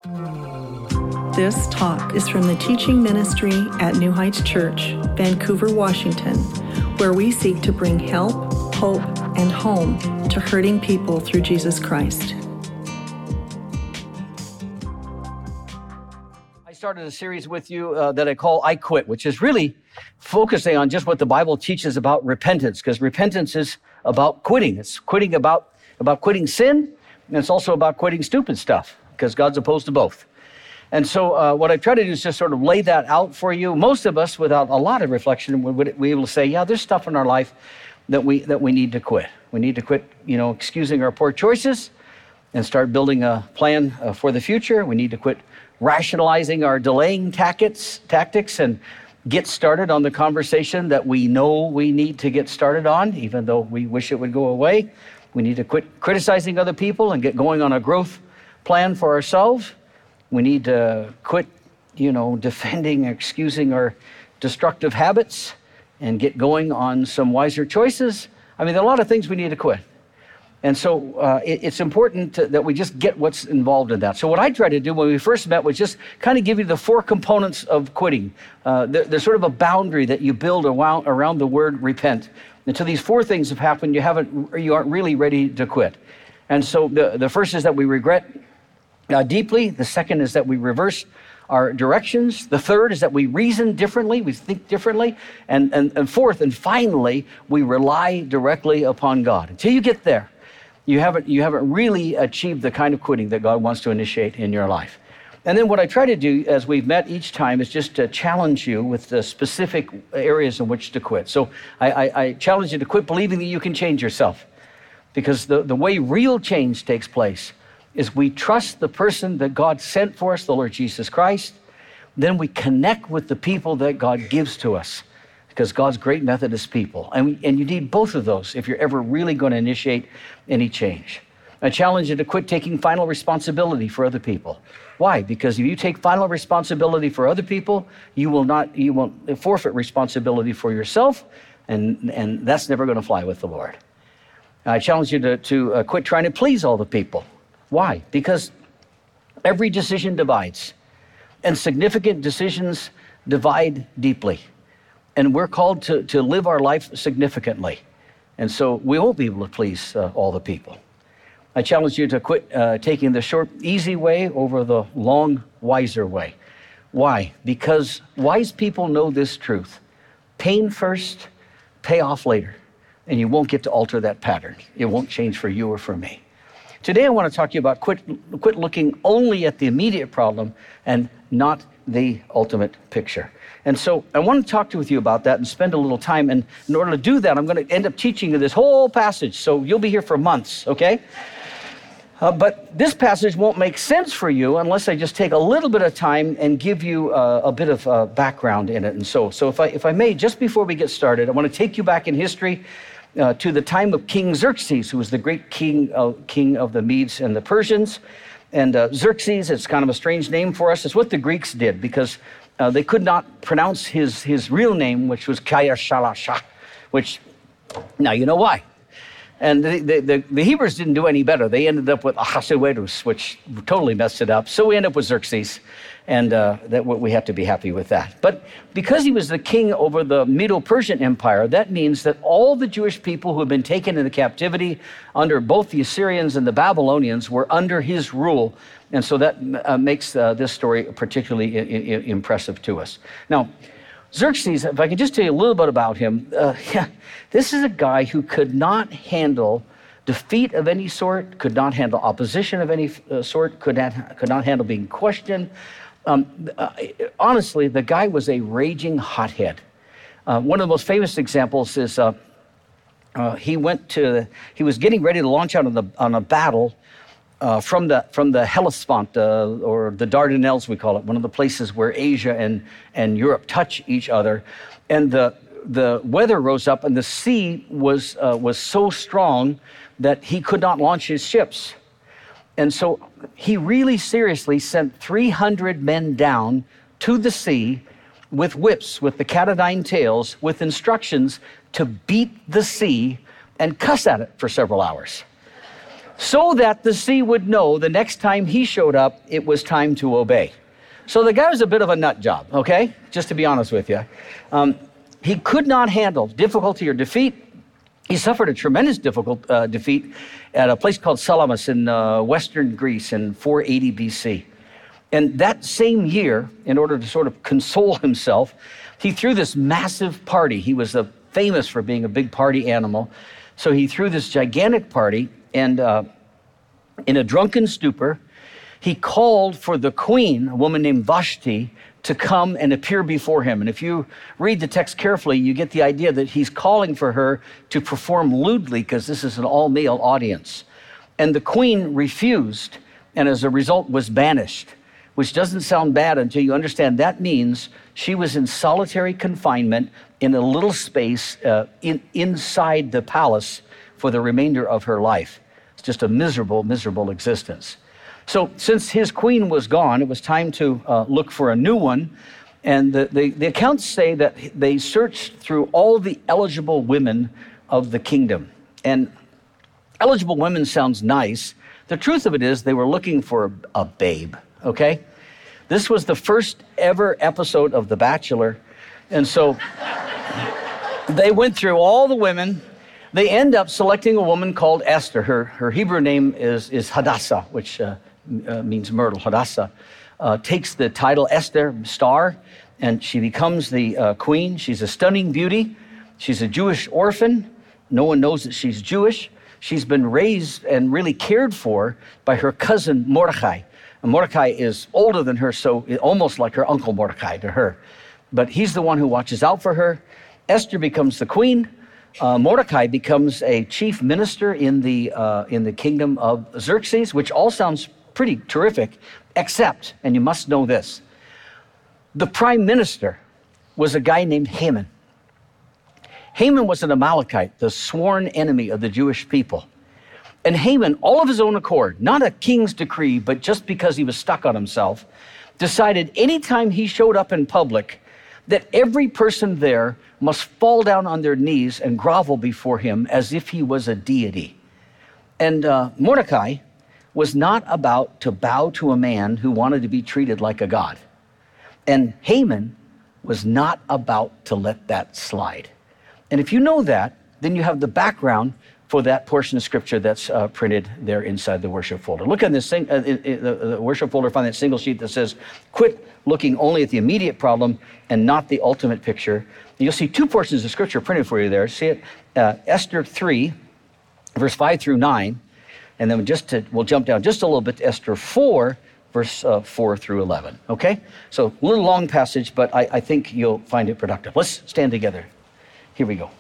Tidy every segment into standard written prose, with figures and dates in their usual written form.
This talk is from the teaching ministry at New Heights Church, Vancouver, Washington, where we seek to bring help, hope, and home to hurting people through Jesus Christ. I started a series with you that I call I Quit, which is really focusing on just what the Bible teaches about repentance, because repentance is about quitting. It's quitting about quitting sin, and it's also about quitting stupid stuff, because God's opposed to both. And so what I try to do is just sort of lay that out for you. Most of us, without a lot of reflection, would be able to say, yeah, there's stuff in our life that we need to quit. We need to quit, excusing our poor choices and start building a plan for the future. We need to quit rationalizing our delaying tactics and get started on the conversation that we know we need to get started on, even though we wish it would go away. We need to quit criticizing other people and get going on a growth plan for ourselves. We need to quit, defending, excusing our destructive habits and get going on some wiser choices. I mean, there are a lot of things we need to quit. And so it's important that we just get what's involved in that. So what I tried to do when we first met was just kind of give you the four components of quitting. There's sort of a boundary that you build around the word repent. Until these four things have happened, you aren't really ready to quit. And so the first is that we regret deeply. The second is that we reverse our directions. The third is that we reason differently, we think differently. And fourth, and finally, we rely directly upon God. Until you get there, you haven't really achieved the kind of quitting that God wants to initiate in your life. And then what I try to do as we've met each time is just to challenge you with the specific areas in which to quit. So I challenge you to quit believing that you can change yourself, because the way real change takes place is we trust the person that God sent for us, the Lord Jesus Christ. Then we connect with the people that God gives to us, because God's great method is people. And you need both of those if you're ever really going to initiate any change. I challenge you to quit taking final responsibility for other people. Why? Because if you take final responsibility for other people, you won't forfeit responsibility for yourself, and that's never going to fly with the Lord. I challenge you to quit trying to please all the people. Why? Because every decision divides, and significant decisions divide deeply. And we're called to live our life significantly. And so we won't be able to please all the people. I challenge you to quit taking the short, easy way over the long, wiser way. Why? Because wise people know this truth. Pain first, pay off later. And you won't get to alter that pattern. It won't change for you or for me. Today I want to talk to you about quit looking only at the immediate problem and not the ultimate picture. And so I want to talk with you about that and spend a little time. And in order to do that, I'm going to end up teaching you this whole passage. So you'll be here for months, okay? But this passage won't make sense for you unless I just take a little bit of time and give you a bit of background in it. And so if I may, just before we get started, I want to take you back in history to the time of King Xerxes, who was the great king of the Medes and the Persians. And Xerxes, it's kind of a strange name for us. It's what the Greeks did, because they could not pronounce his real name, which was Kayashalasha, which, now you know why. And the Hebrews didn't do any better. They ended up with Ahasuerus, which totally messed it up. So we end up with Xerxes, and we have to be happy with that. But because he was the king over the Medo-Persian Empire, that means that all the Jewish people who had been taken into captivity under both the Assyrians and the Babylonians were under his rule. And so that makes this story particularly impressive to us. Now, Xerxes, if I can just tell you a little bit about him, this is a guy who could not handle defeat of any sort, could not handle opposition of any sort, could not handle being questioned. Honestly, the guy was a raging hothead. One of the most famous examples is he was getting ready to launch out on a battle from the Hellespont, or the Dardanelles, we call it, one of the places where Asia and Europe touch each other. And the weather rose up, and the sea was so strong that he could not launch his ships. And so he really seriously sent 300 men down to the sea with whips, with the cat o' nine tails, with instructions to beat the sea and cuss at it for several hours. so that the sea would know the next time he showed up, it was time to obey. So the guy was a bit of a nut job, okay? Just to be honest with you. He could not handle difficulty or defeat. He suffered a tremendous defeat at a place called Salamis in western Greece in 480 BC. And that same year, in order to sort of console himself, he threw this massive party. He was famous for being a big party animal. So he threw this gigantic party, and in a drunken stupor, he called for the queen, a woman named Vashti, to come and appear before him. And if you read the text carefully, you get the idea that he's calling for her to perform lewdly, because this is an all-male audience. And the queen refused, and as a result was banished, which doesn't sound bad until you understand that means she was in solitary confinement in a little space inside the palace for the remainder of her life. It's just a miserable, miserable existence. So since his queen was gone, it was time to look for a new one. And the accounts say that they searched through all the eligible women of the kingdom. And eligible women sounds nice. The truth of it is they were looking for a babe, okay? This was the first ever episode of The Bachelor. And so they went through all the women. They end up selecting a woman called Esther. Her Hebrew name is Hadassah, which means myrtle. Hadassah takes the title Esther, star, and she becomes the queen. She's a stunning beauty. She's a Jewish orphan. No one knows that she's Jewish. She's been raised and really cared for by her cousin Mordecai. And Mordecai is older than her, so almost like her uncle Mordecai to her. But he's the one who watches out for her. Esther becomes the queen. Mordecai becomes a chief minister in the kingdom of Xerxes, which all sounds pretty terrific, except, and you must know this, the prime minister was a guy named Haman. Haman was an Amalekite, the sworn enemy of the Jewish people. And Haman, all of his own accord, not a king's decree, but just because he was stuck on himself, decided anytime he showed up in public that every person there must fall down on their knees and grovel before him as if he was a deity. And Mordecai was not about to bow to a man who wanted to be treated like a god. And Haman was not about to let that slide. And if you know that, then you have the background for that portion of scripture that's printed there inside the worship folder. Look at this the worship folder, find that single sheet that says, quit looking only at the immediate problem and not the ultimate picture. You'll see two portions of scripture printed for you there. See it? Esther 3, verse 5 through 9. And then we'll jump down just a little bit to Esther 4, verse 4 through 11. Okay? So a little long passage, but I think you'll find it productive. Let's stand together. Here we go.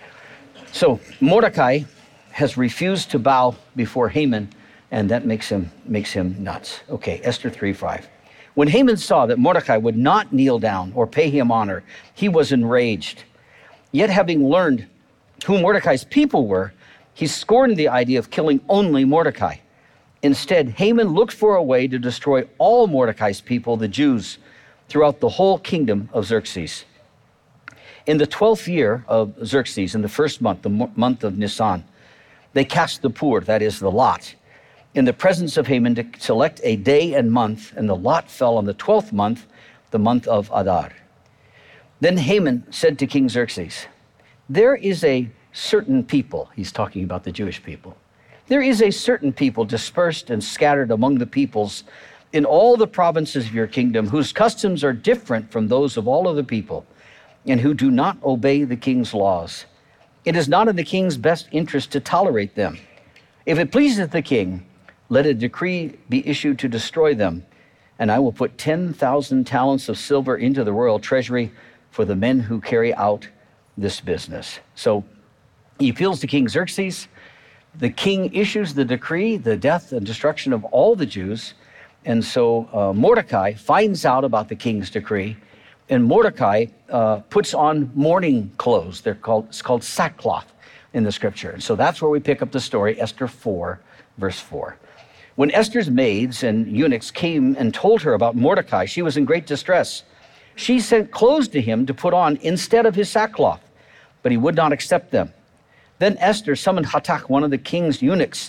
So Mordecai has refused to bow before Haman, and that makes him nuts. Okay, Esther 3:5. When Haman saw that Mordecai would not kneel down or pay him honor, he was enraged. Yet having learned who Mordecai's people were, he scorned the idea of killing only Mordecai. Instead, Haman looked for a way to destroy all Mordecai's people, the Jews, throughout the whole kingdom of Xerxes. In the 12th year of Xerxes, in the first month, the month of Nisan, they cast the pur, that is the lot, in the presence of Haman to select a day and month, and the lot fell on the 12th month, the month of Adar. Then Haman said to King Xerxes, there is a certain people, he's talking about the Jewish people, there is a certain people dispersed and scattered among the peoples in all the provinces of your kingdom, whose customs are different from those of all other people, and who do not obey the king's laws. It is not in the king's best interest to tolerate them. If it pleases the king, let a decree be issued to destroy them, and I will put 10,000 talents of silver into the royal treasury for the men who carry out this business. So he appeals to King Xerxes. The king issues the decree, the death and destruction of all the Jews. And so Mordecai finds out about the king's decree, and Mordecai puts on mourning clothes. It's called sackcloth in the scripture. And so that's where we pick up the story, Esther 4, verse 4. When Esther's maids and eunuchs came and told her about Mordecai, she was in great distress. She sent clothes to him to put on instead of his sackcloth, but he would not accept them. Then Esther summoned Hatak, one of the king's eunuchs,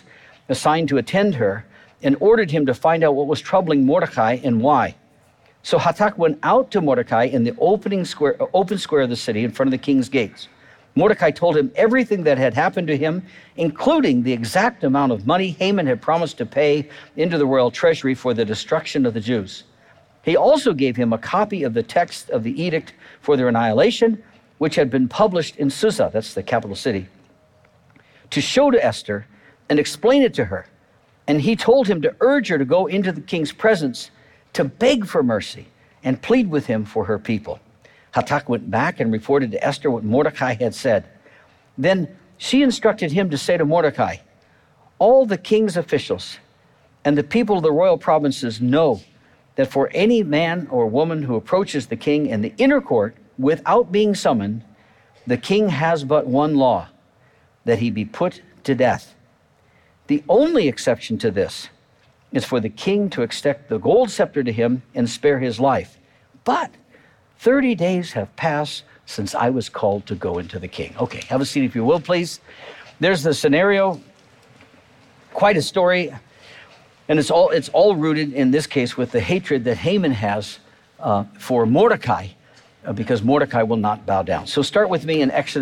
assigned to attend her and ordered him to find out what was troubling Mordecai and why. So Hatak went out to Mordecai in the open square of the city in front of the king's gates. Mordecai told him everything that had happened to him, including the exact amount of money Haman had promised to pay into the royal treasury for the destruction of the Jews. He also gave him a copy of the text of the edict for their annihilation, which had been published in Susa, that's the capital city, to show to Esther and explain it to her. And he told him to urge her to go into the king's presence to beg for mercy and plead with him for her people. Hatak went back and reported to Esther what Mordecai had said. Then she instructed him to say to Mordecai, all the king's officials and the people of the royal provinces know that for any man or woman who approaches the king in the inner court without being summoned, the king has but one law, that he be put to death. The only exception to this is for the king to extend the gold scepter to him and spare his life. But 30 days have passed since I was called to go into the king. Okay, have a seat if you will, please. There's the scenario, quite a story, and it's all rooted in this case with the hatred that Haman has for Mordecai, because Mordecai will not bow down. So start with me in Esther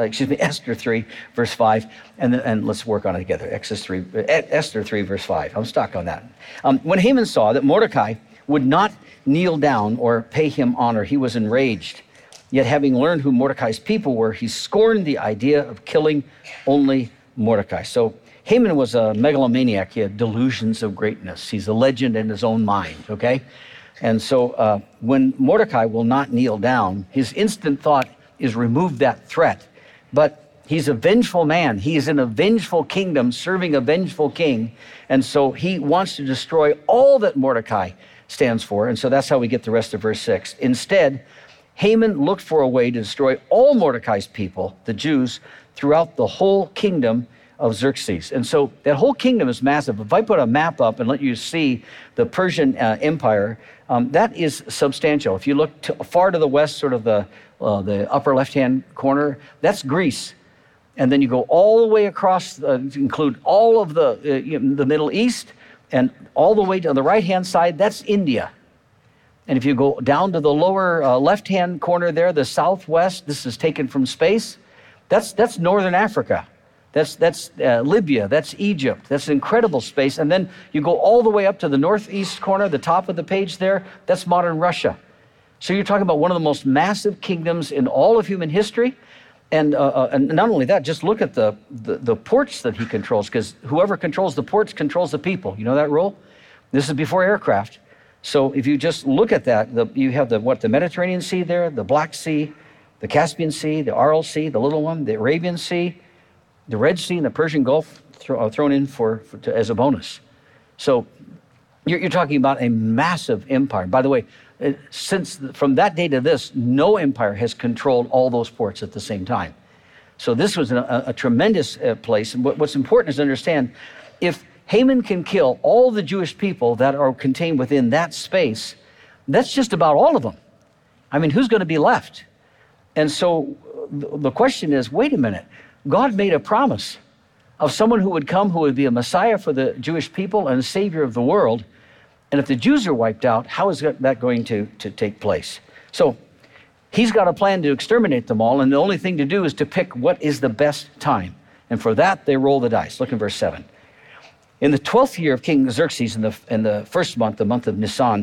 3, verse 5, and let's work on it together. Esther 3, verse 5. I'm stuck on that. When Haman saw that Mordecai would not kneel down or pay him honor, he was enraged. Yet having learned who Mordecai's people were, he scorned the idea of killing only Mordecai. So Haman was a megalomaniac. He had delusions of greatness. He's a legend in his own mind, okay? And so when Mordecai will not kneel down, his instant thought is remove that threat. But he's a vengeful man. He is in a vengeful kingdom serving a vengeful king. And so he wants to destroy all that Mordecai stands for. And so that's how we get the rest of verse 6. Instead, Haman looked for a way to destroy all Mordecai's people, the Jews, throughout the whole kingdom of Xerxes. And so that whole kingdom is massive. If I put a map up and let you see the Persian Empire, that is substantial. If you look far to the west, sort of the upper left-hand corner, that's Greece. And then you go all the way across, include all of the Middle East, and all the way to the right-hand side, that's India. And if you go down to the lower left-hand corner there, the southwest, this is taken from space, that's northern Africa. That's Libya, that's Egypt, that's incredible space. And then you go all the way up to the northeast corner, the top of the page there, that's modern Russia. So you're talking about one of the most massive kingdoms in all of human history. And not only that, just look at the ports that he controls, because whoever controls the ports controls the people. You know that rule? This is before aircraft. So if you just look at that, you have the Mediterranean Sea there, the Black Sea, the Caspian Sea, the Aral Sea, the little one, the Arabian Sea, the Red Sea, and the Persian Gulf thrown in as a bonus. So you're talking about a massive empire. By the way, from that day to this, no empire has controlled all those ports at the same time. So this was a tremendous place. And what's important is to understand, if Haman can kill all the Jewish people that are contained within that space, that's just about all of them. I mean, who's going to be left? And so the question is, wait a minute. God made a promise of someone who would come, who would be a Messiah for the Jewish people and a Savior of the world. And if the Jews are wiped out, how is that going to take place? So he's got a plan to exterminate them all, and the only thing to do is to pick what is the best time. And for that, they roll the dice. Look in verse 7. In the 12th year of King Xerxes, in the first month, the month of Nisan,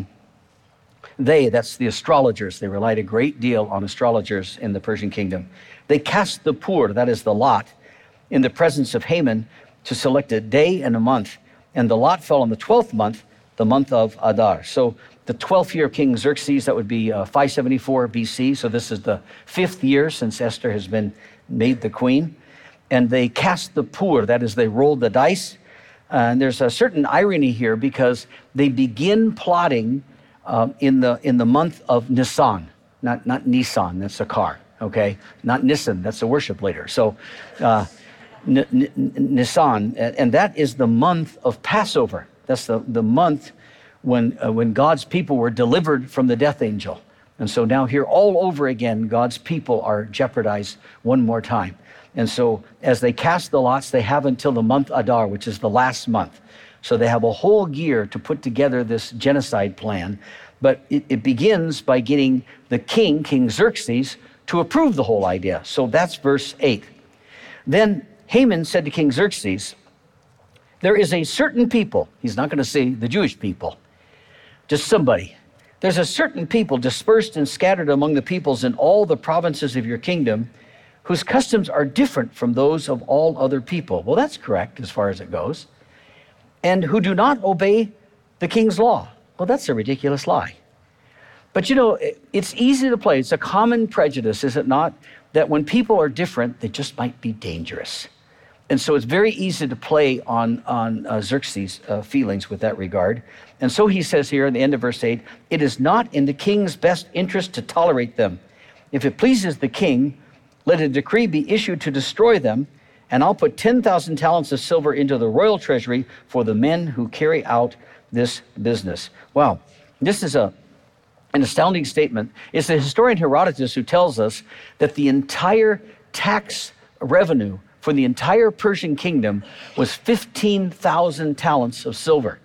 that's the astrologers, they relied a great deal on astrologers in the Persian kingdom. They cast the pur, that is the lot, in the presence of Haman to select a day and a month. And the lot fell on the 12th month, the month of Adar. So the 12th year of King Xerxes, that would be 574 BC. So this is the 5th year since Esther has been made the queen. And they cast the pur, that is, they rolled the dice. And there's a certain irony here because they begin plotting in the month of Nisan, not Nissan, that's a car, okay? Not Nissan, that's a worship leader. So Nisan, and that is the month of Passover. That's the month when God's people were delivered from the death angel. And so now here all over again, God's people are jeopardized one more time. And so as they cast the lots, they have until the month Adar, which is the last month. So they have a whole year to put together this genocide plan. But it begins by getting the king, King Xerxes, to approve the whole idea. So that's verse 8. Then Haman said to King Xerxes, there is a certain people, he's not going to say the Jewish people, just somebody. There's a certain people dispersed and scattered among the peoples in all the provinces of your kingdom, whose customs are different from those of all other people. Well, that's correct as far as it goes. And who do not obey the king's law. Well, that's a ridiculous lie. But you know, it's easy to play. It's a common prejudice, is it not? That when people are different, they just might be dangerous. And so it's very easy to play on Xerxes' feelings with that regard. And so he says here in the end of verse 8, it is not in the king's best interest to tolerate them. If it pleases the king, let a decree be issued to destroy them, and I'll put 10,000 talents of silver into the royal treasury for the men who carry out this business. Wow, this is an astounding statement. It's the historian Herodotus who tells us that the entire tax revenue for the entire Persian kingdom was 15,000 talents of silver.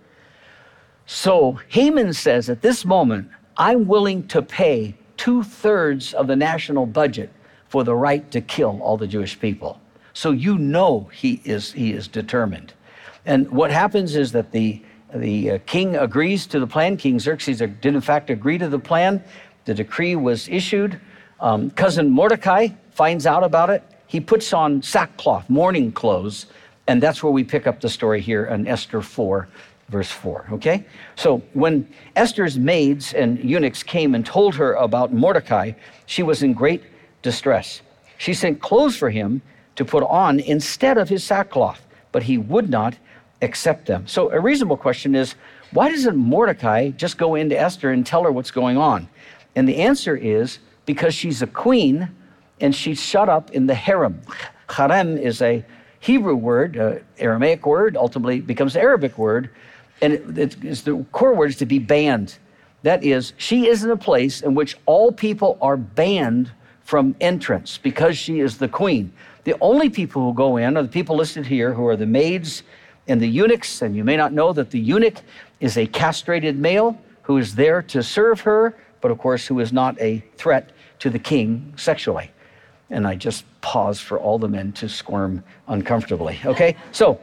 So Haman says at this moment, I'm willing to pay 2/3 of the national budget for the right to kill all the Jewish people. So you know he is determined. And what happens is that the king agrees to the plan. King Xerxes did in fact agree to the plan. The decree was issued. Cousin Mordecai finds out about it. He puts on sackcloth, mourning clothes, and that's where we pick up the story here in Esther 4, verse 4, okay? So when Esther's maids and eunuchs came and told her about Mordecai, she was in great distress. She sent clothes for him to put on instead of his sackcloth, but he would not accept them. So a reasonable question is, why doesn't Mordecai just go into Esther and tell her what's going on? And the answer is because she's a queen and she's shut up in the harem. Harem is a Hebrew word, Aramaic word, ultimately becomes an Arabic word, and the core word is to be banned. That is, she is in a place in which all people are banned from entrance because she is the queen. The only people who go in are the people listed here, who are the maids and the eunuchs, and you may not know that the eunuch is a castrated male who is there to serve her, but of course who is not a threat to the king sexually. And I just pause for all the men to squirm uncomfortably, okay? So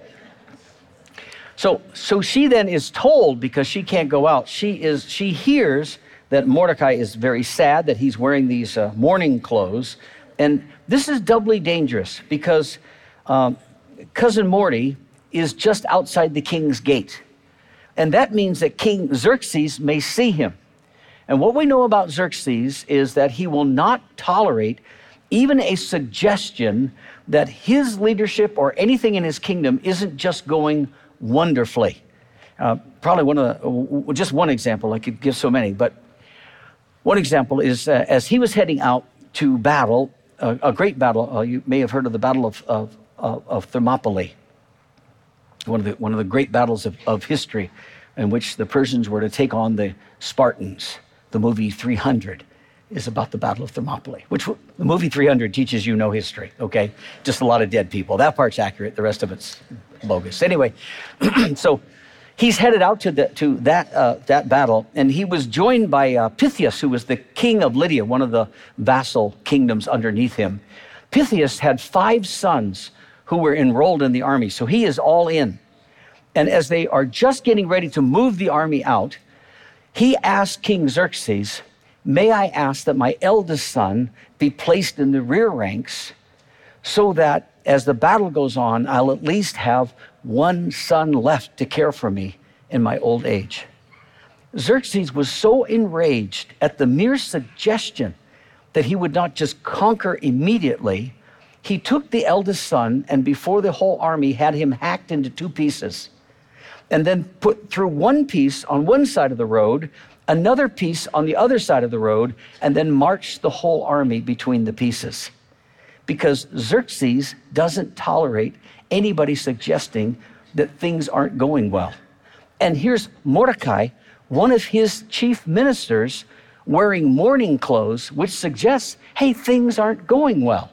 she then is told, because she can't go out, she hears that Mordecai is very sad, that he's wearing these mourning clothes. And this is doubly dangerous because Cousin Morty is just outside the king's gate. And that means that King Xerxes may see him. And what we know about Xerxes is that he will not tolerate even a suggestion that his leadership or anything in his kingdom isn't just going wonderfully. Probably just one example, I could give so many, but one example is as he was heading out to battle, a great battle, you may have heard of the Battle of Thermopylae, one of the great battles of history in which the Persians were to take on the Spartans. The movie 300 is about the Battle of Thermopylae, which the movie 300 teaches you no history, okay? Just a lot of dead people. That part's accurate. The rest of it's bogus. Anyway, so he's headed out to that battle, and he was joined by Pythias, who was the king of Lydia, one of the vassal kingdoms underneath him. Pythias had 5 sons who were enrolled in the army, so he is all in. And as they are just getting ready to move the army out, he asked King Xerxes, may I ask that my eldest son be placed in the rear ranks so that as the battle goes on, I'll at least have one son left to care for me in my old age. Xerxes was so enraged at the mere suggestion that he would not just conquer immediately. He took the eldest son and before the whole army had him hacked into 2 pieces and then put through one piece on one side of the road, another piece on the other side of the road, and then marched the whole army between the pieces. Because Xerxes doesn't tolerate anybody suggesting that things aren't going well. And here's Mordecai, one of his chief ministers, wearing mourning clothes, which suggests, hey, things aren't going well.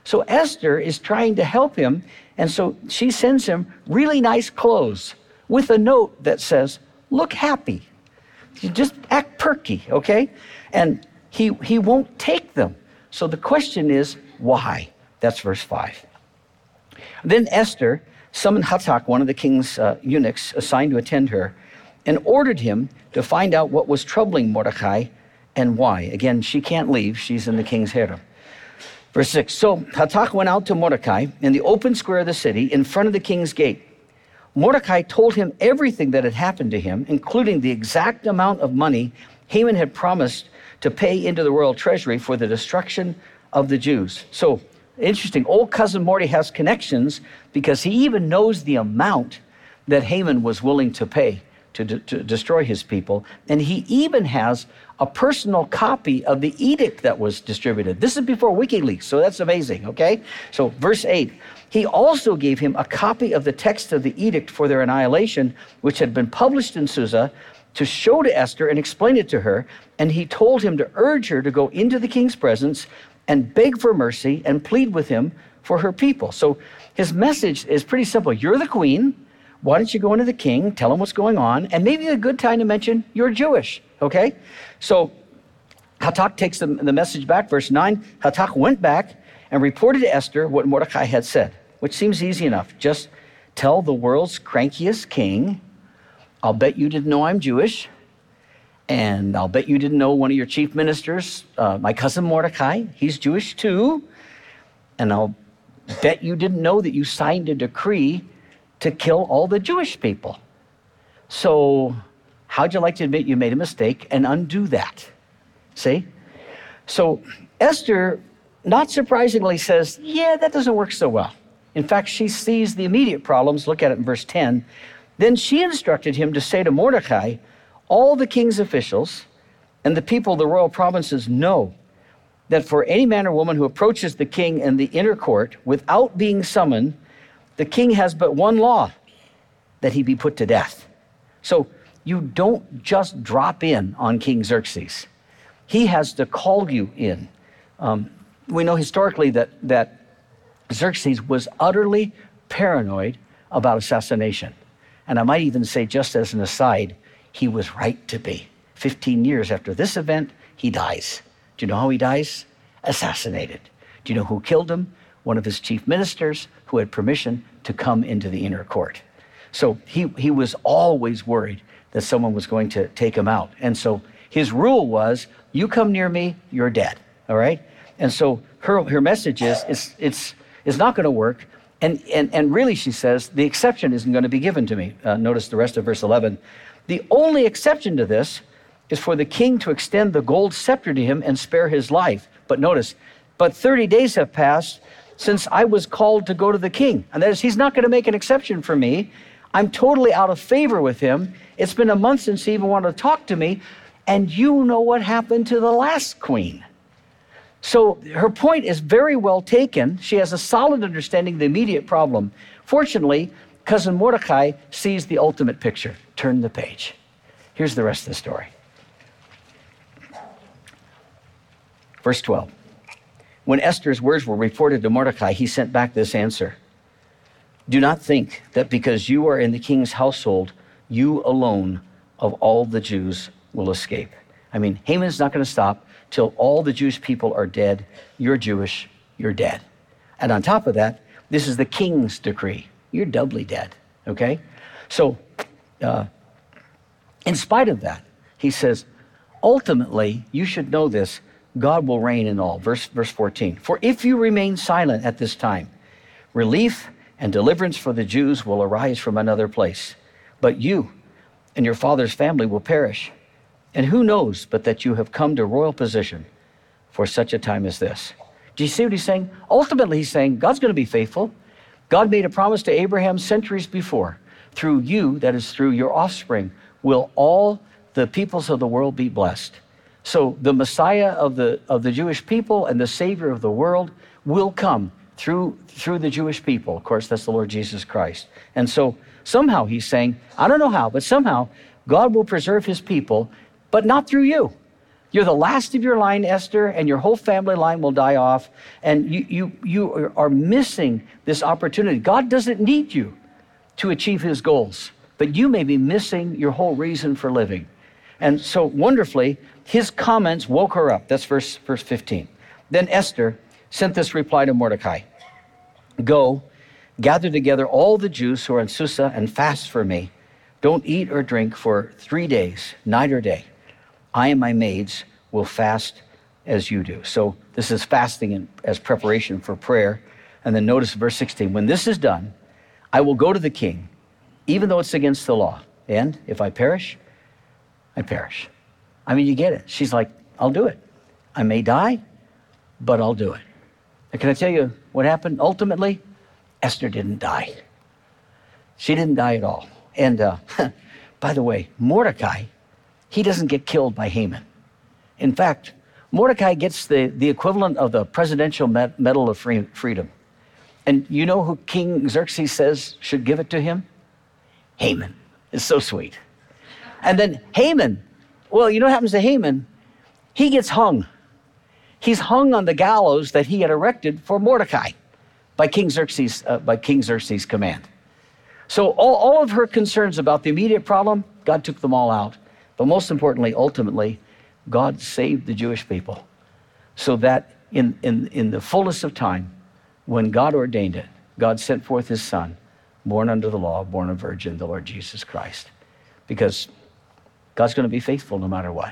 So Esther is trying to help him, and so she sends him really nice clothes with a note that says, look happy. You just act perky, okay? And he won't take them. So the question is, why? That's verse 5. Then Esther summoned Hathach, one of the king's eunuchs assigned to attend her, and ordered him to find out what was troubling Mordecai and why. Again, she can't leave. She's in the king's harem. Verse 6, so Hathach went out to Mordecai in the open square of the city in front of the king's gate. Mordecai told him everything that had happened to him, including the exact amount of money Haman had promised to pay into the royal treasury for the destruction of the Jews. So, interesting, old cousin Mordecai has connections because he even knows the amount that Haman was willing to pay to destroy his people. And he even has a personal copy of the edict that was distributed. This is before WikiLeaks, so that's amazing, okay? So verse 8, he also gave him a copy of the text of the edict for their annihilation, which had been published in Susa, to show to Esther and explain it to her. And he told him to urge her to go into the king's presence and beg for mercy and plead with him for her people. So his message is pretty simple. You're the queen. Why don't you go into the king, tell him what's going on, and maybe a good time to mention you're Jewish, okay? So Hathach takes the message back. Verse 9, Hathach went back and reported to Esther what Mordecai had said, which seems easy enough. Just tell the world's crankiest king, I'll bet you didn't know I'm Jewish, and I'll bet you didn't know one of your chief ministers, my cousin Mordecai, he's Jewish too, and I'll bet you didn't know that you signed a decree to kill all the Jewish people. So how'd you like to admit you made a mistake and undo that? See? So Esther, not surprisingly, says, yeah, that doesn't work so well. In fact, she sees the immediate problems. Look at it in verse 10. Then she instructed him to say to Mordecai, all the king's officials and the people of the royal provinces know that for any man or woman who approaches the king in the inner court without being summoned, the king has but one law, that he be put to death. So you don't just drop in on King Xerxes. He has to call you in. We know historically that Xerxes was utterly paranoid about assassination. And I might even say, just as an aside, he was right to be. 15 years after this event, he dies. Do you know how he dies? Assassinated. Do you know who killed him? One of his chief ministers who had permission to come into the inner court. So he was always worried that someone was going to take him out. And so his rule was, you come near me, you're dead, all right? And so her message is, it's not going to work. And really, she says, the exception isn't going to be given to me. Notice the rest of verse 11. The only exception to this is for the king to extend the gold scepter to him and spare his life. But notice, but 30 days have passed since I was called to go to the king. And that is, he's not going to make an exception for me. I'm totally out of favor with him. It's been a month since he even wanted to talk to me. And you know what happened to the last queen. So her point is very well taken. She has a solid understanding of the immediate problem. Fortunately, cousin Mordecai sees the ultimate picture. Turn the page. Here's the rest of the story. Verse 12. When Esther's words were reported to Mordecai, he sent back this answer. Do not think that because you are in the king's household, you alone of all the Jews will escape. I mean, Haman's not going to stop till all the Jewish people are dead. You're Jewish, you're dead. And on top of that, this is the king's decree. You're doubly dead, okay? So, in spite of that, he says, ultimately, you should know this, God will reign in all. Verse 14. For if you remain silent at this time, relief and deliverance for the Jews will arise from another place. But you and your father's family will perish. And who knows but that you have come to royal position for such a time as this? Do you see what he's saying? Ultimately, he's saying God's going to be faithful. God made a promise to Abraham centuries before. Through you, that is through your offspring, will all the peoples of the world be blessed. So the Messiah of the Jewish people and the Savior of the world will come through the Jewish people. Of course, that's the Lord Jesus Christ. And so somehow he's saying, I don't know how, but somehow God will preserve his people, but not through you. You're the last of your line, Esther, and your whole family line will die off. And you are missing this opportunity. God doesn't need you to achieve his goals, but you may be missing your whole reason for living. And so wonderfully, his comments woke her up. That's verse 15. Then Esther sent this reply to Mordecai. Go, gather together all the Jews who are in Susa and fast for me. Don't eat or drink for 3 days, night or day. I and my maids will fast as you do. So this is fasting as preparation for prayer. And then notice verse 16. When this is done, I will go to the king, even though it's against the law. And if I perish, I perish. I mean, you get it. She's like, I'll do it. I may die, but I'll do it. And can I tell you what happened? Ultimately, Esther didn't die. She didn't die at all. And by the way, Mordecai, he doesn't get killed by Haman. In fact, Mordecai gets the equivalent of the Presidential Medal of Freedom. And you know who King Xerxes says should give it to him? Haman. It's so sweet. And then Haman, well, you know what happens to Haman? He gets hung. He's hung on the gallows that he had erected for Mordecai by King Xerxes' command. So all of her concerns about the immediate problem, God took them all out. But most importantly, ultimately, God saved the Jewish people so that in the fullness of time, when God ordained it, God sent forth his son, born under the law, born a virgin, the Lord Jesus Christ. Because God's going to be faithful no matter what.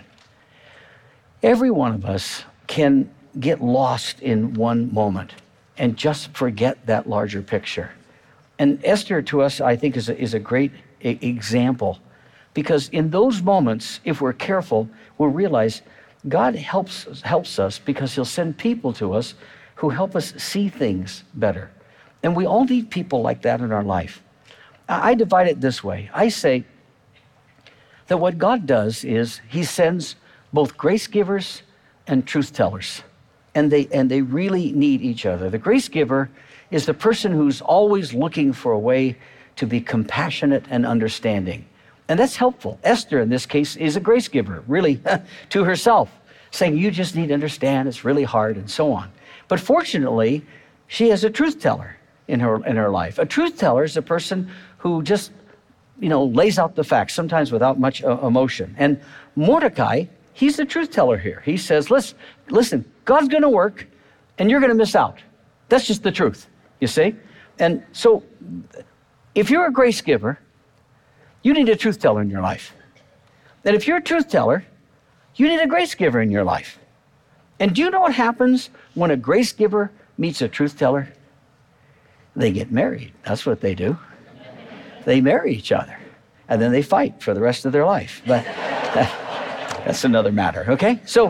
Every one of us can get lost in one moment and just forget that larger picture. And Esther, to us, I think, is a great example. Because in those moments, if we're careful, we'll realize God helps us because he'll send people to us who help us see things better. And we all need people like that in our life. I divide it this way. I say that what God does is he sends both grace givers and truth tellers. And they really need each other. The grace giver is the person who's always looking for a way to be compassionate and understanding. And that's helpful. Esther, in this case, is a grace giver, really, to herself, saying, you just need to understand, it's really hard, and so on. But fortunately, she has a truth teller in her life. A truth teller is a person who just, lays out the facts, sometimes without much emotion. And Mordecai, he's the truth teller here. He says, listen, God's going to work, and you're going to miss out. That's just the truth, you see? And so, if you're a grace giver, you need a truth teller in your life. And if you're a truth teller, you need a grace giver in your life. And do you know what happens when a grace giver meets a truth teller? They get married. That's what they do. They marry each other. And then they fight for the rest of their life. But that's another matter, okay? So,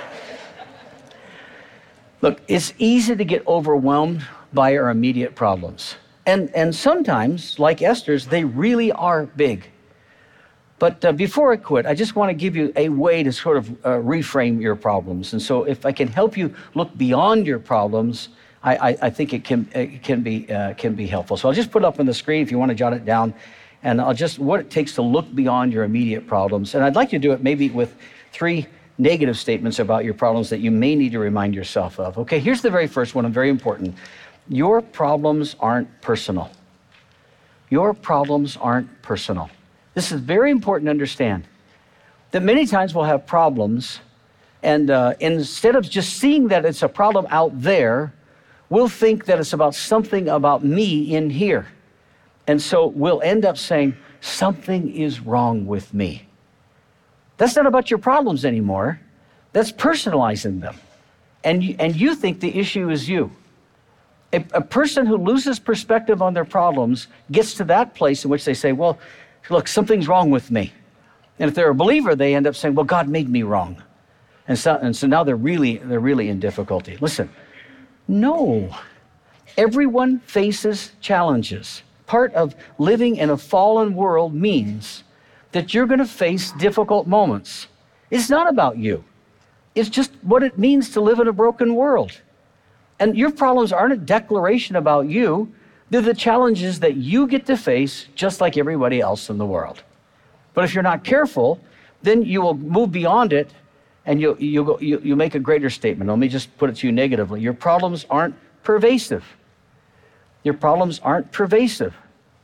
look, it's easy to get overwhelmed by our immediate problems. And sometimes, like Esther's, they really are big. But before I quit, I just want to give you a way to sort of reframe your problems. And so if I can help you look beyond your problems, I think it can be helpful. So I'll just put it up on the screen if you want to jot it down. And what it takes to look beyond your immediate problems. And I'd like you to do it maybe with 3 negative statements about your problems that you may need to remind yourself of. Okay, here's the very first one, and very important. Your problems aren't personal. Your problems aren't personal. This is very important to understand. That many times we'll have problems, and instead of just seeing that it's a problem out there, we'll think that it's about something about me in here. And so we'll end up saying, something is wrong with me. That's not about your problems anymore. That's personalizing them. And you think the issue is you. A person who loses perspective on their problems gets to that place in which they say, well, look, something's wrong with me. And if they're a believer, they end up saying, well, God made me wrong. And so now they're really in difficulty. Listen, no. Everyone faces challenges. Part of living in a fallen world means that you're going to face difficult moments. It's not about you. It's just what it means to live in a broken world. And your problems aren't a declaration about you. They're the challenges that you get to face just like everybody else in the world. But if you're not careful, then you will move beyond it and you make a greater statement. Let me just put it to you negatively. Your problems aren't pervasive. Your problems aren't pervasive.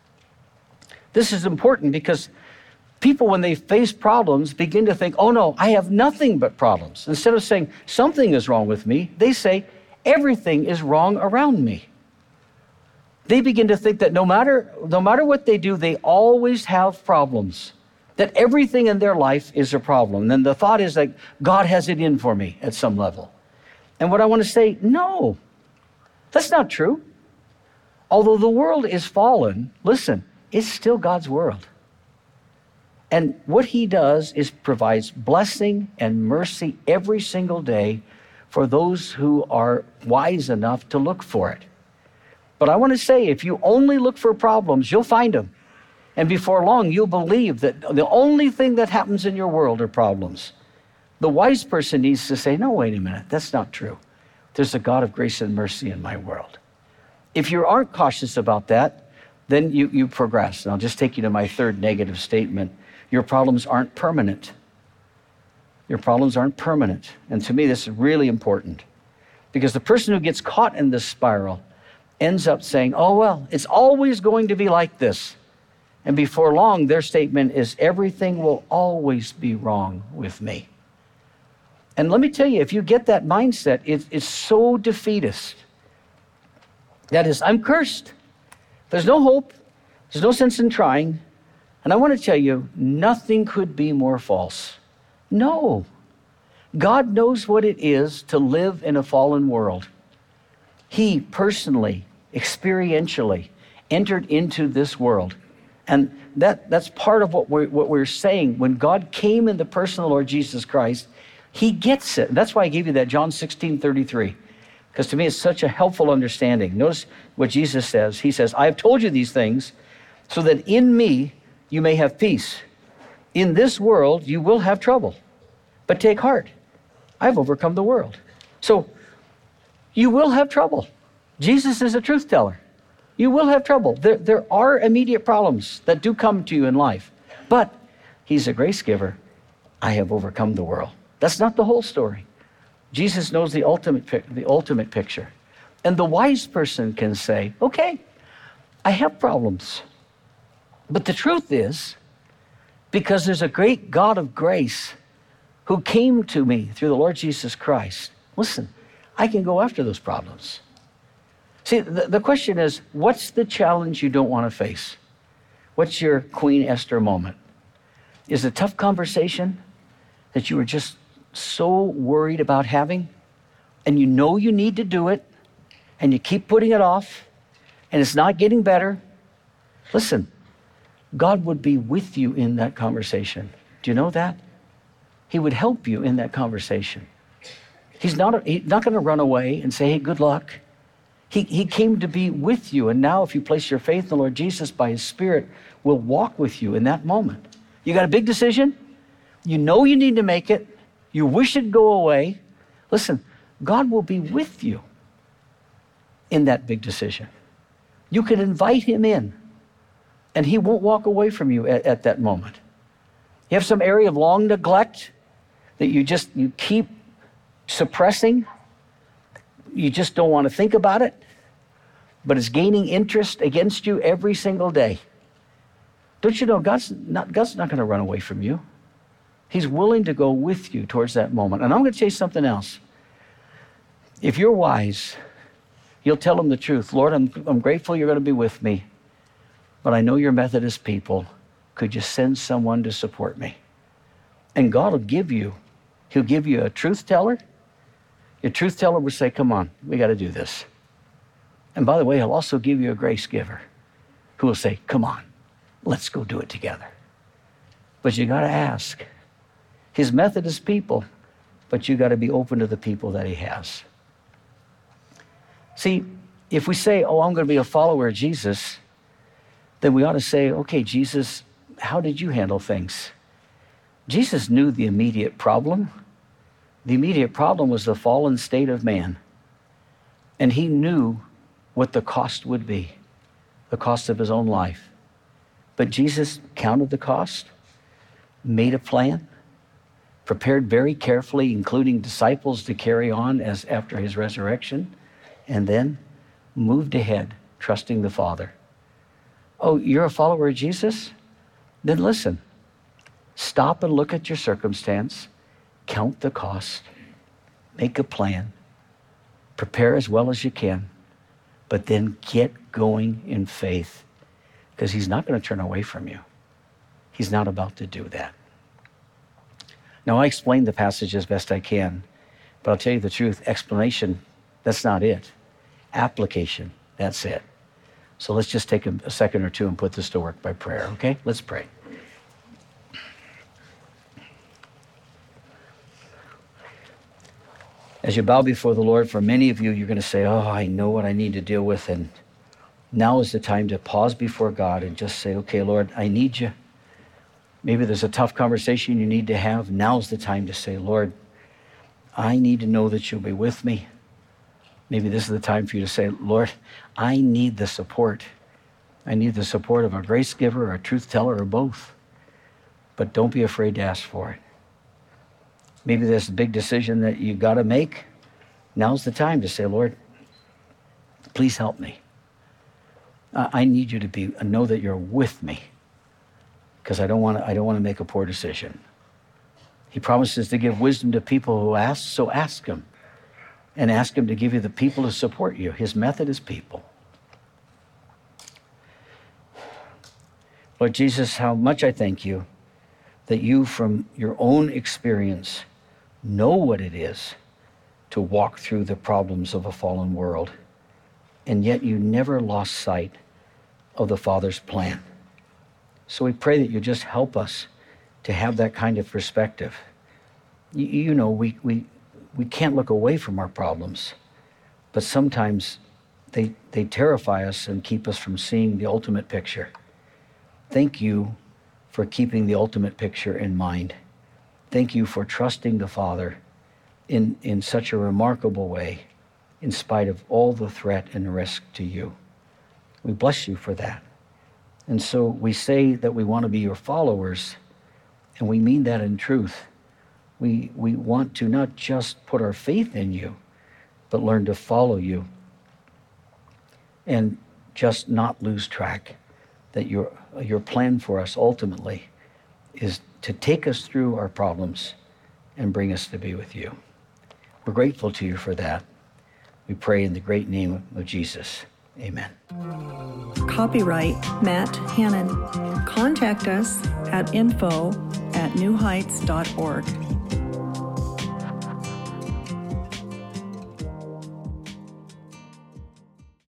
This is important because people, when they face problems, begin to think, oh no, I have nothing but problems. Instead of saying something is wrong with me, they say everything is wrong around me. They begin to think that no matter what they do, they always have problems, that everything in their life is a problem. And then the thought is like, God has it in for me at some level. And what I want to say, no, that's not true. Although the world is fallen, listen, it's still God's world. And what he does is provides blessing and mercy every single day for those who are wise enough to look for it. But I want to say, if you only look for problems, you'll find them. And before long, you'll believe that the only thing that happens in your world are problems. The wise person needs to say, no, wait a minute, that's not true. There's a God of grace and mercy in my world. If you aren't cautious about that, then you progress. And I'll just take you to my third negative statement. Your problems aren't permanent. Your problems aren't permanent. And to me, this is really important. Because the person who gets caught in this spiral ends up saying, oh, well, it's always going to be like this. And before long, their statement is, everything will always be wrong with me. And let me tell you, if you get that mindset, it's so defeatist. That is, I'm cursed. There's no hope. There's no sense in trying. And I want to tell you, nothing could be more false. No. God knows what it is to live in a fallen world. He personally, experientially entered into this world. And that's part of what we're saying. When God came in the person of the Lord Jesus Christ, he gets it. And that's why I gave you that John 16:33. Because to me, it's such a helpful understanding. Notice what Jesus says. He says, I have told you these things so that in me you may have peace. In this world you will have trouble. But take heart. I've overcome the world. So you will have trouble. Jesus is a truth teller. You will have trouble. There are immediate problems that do come to you in life. But he's a grace giver. I have overcome the world. That's not the whole story. Jesus knows the ultimate picture. And the wise person can say, okay, I have problems. But the truth is, because there's a great God of grace who came to me through the Lord Jesus Christ, listen, I can go after those problems. See, the question is, what's the challenge you don't want to face? What's your Queen Esther moment? Is it a tough conversation that you were just so worried about having, and you know you need to do it, and you keep putting it off, and it's not getting better? Listen, God would be with you in that conversation. Do you know that? He would help you in that conversation. He's not going to run away and say, hey, good luck. He came to be with you, and now if you place your faith in the Lord Jesus by his Spirit, will walk with you in that moment. You got a big decision? You know you need to make it. You wish it'd go away. Listen, God will be with you in that big decision. You can invite him in, and he won't walk away from you at that moment. You have some area of long neglect that you keep suppressing. You just don't want to think about it, but it's gaining interest against you every single day. Don't you know God's not going to run away from you. He's willing to go with you towards that moment. And I'm going to tell you something else. If you're wise, you'll tell him the truth. Lord, I'm grateful you're going to be with me, but I know you're Methodist people. Could you send someone to support me? And God will give you, he'll give you a truth teller. Your truth teller will say, come on, we got to do this. And by the way, he'll also give you a grace giver who will say, come on, let's go do it together. But you got to ask. His Methodist people, but you got to be open to the people that he has. See, if we say, oh, I'm going to be a follower of Jesus, then we ought to say, okay, Jesus, how did you handle things? Jesus knew the immediate problem. The immediate problem was the fallen state of man. And he knew what the cost would be, the cost of his own life. But Jesus counted the cost, made a plan, prepared very carefully, including disciples to carry on as after his resurrection, and then moved ahead, trusting the Father. Oh, you're a follower of Jesus? Then listen. Stop and look at your circumstance. Count the cost. Make a plan. Prepare as well as you can. But then get going in faith, because he's not going to turn away from you. He's not about to do that. Now, I explained the passage as best I can, but I'll tell you the truth, explanation, that's not it. Application, that's it. So let's just take a second or two and put this to work by prayer, okay? Let's pray. As you bow before the Lord, for many of you, you're going to say, oh, I know what I need to deal with, and now is the time to pause before God and just say, okay, Lord, I need you. Maybe there's a tough conversation you need to have. Now's the time to say, Lord, I need to know that you'll be with me. Maybe this is the time for you to say, Lord, I need the support. I need the support of a grace giver, or a truth teller, or both. But don't be afraid to ask for it. Maybe there's a big decision that you got to make. Now's the time to say, Lord, please help me. I need you to know that you're with me, because I don't want to make a poor decision. He promises to give wisdom to people who ask, so ask him. And ask him to give you the people to support you. His method is people. Lord Jesus, how much I thank you that you, from your own experience, know what it is to walk through the problems of a fallen world, and yet you never lost sight of the Father's plan. So we pray that you just help us to have that kind of perspective. You know, we can't look away from our problems, but sometimes they terrify us and keep us from seeing the ultimate picture. Thank you for keeping the ultimate picture in mind. Thank you for trusting the Father in such a remarkable way, in spite of all the threat and risk to you. We bless you for that. And so we say that we want to be your followers, and we mean that in truth. We want to not just put our faith in you, but learn to follow you and just not lose track that your plan for us ultimately is to take us through our problems and bring us to be with you. We're grateful to you for that. We pray in the great name of Jesus. Amen. Copyright Matt Hannon. Contact us at info@newheights.org.